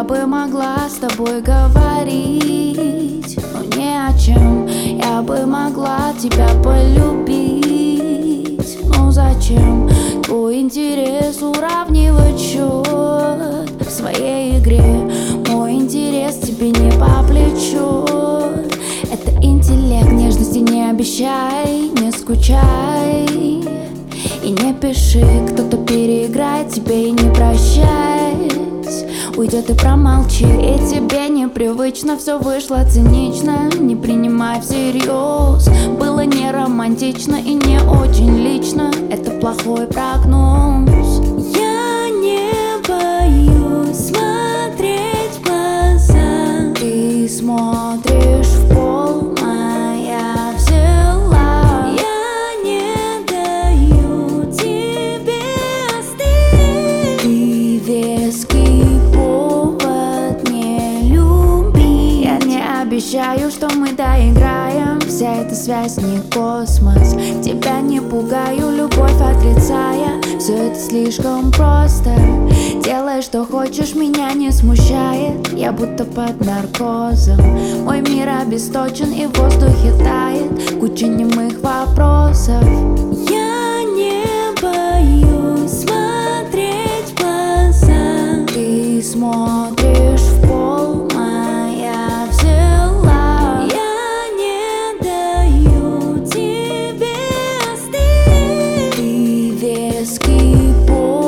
Я бы могла с тобой говорить, но не о чем. Я бы могла тебя полюбить, но зачем? Твой интерес уравнивать счет в своей игре. Мой интерес тебе не по плечу. Это интеллект, нежности не обещай, не скучай и не пиши. Кто-то переиграет тебе и не прощай. Уйдет и промолчи, и тебе непривычно. Все вышло цинично, не принимай всерьез. Было не романтично и не очень лично. Это плохой прогноз. Я не боюсь смотреть в глаза. Ты смотришь в пол, моя взяла. Я не даю тебе остыть. Ты веский повод не любить. Я не обещаю, что мы доиграем. Вся эта связь не космос. Тебя не пугаю, любовь отрицая. Все это слишком просто. Делай, что хочешь, меня не смущает. Я будто под наркозом. Мой мир обесточен и в воздухе тает куча немых вопросов. Я не боюсь смотреть в глаза. Ты смотришь в пол, моя взяла. Я не даю тебе остыть. Ты веский повод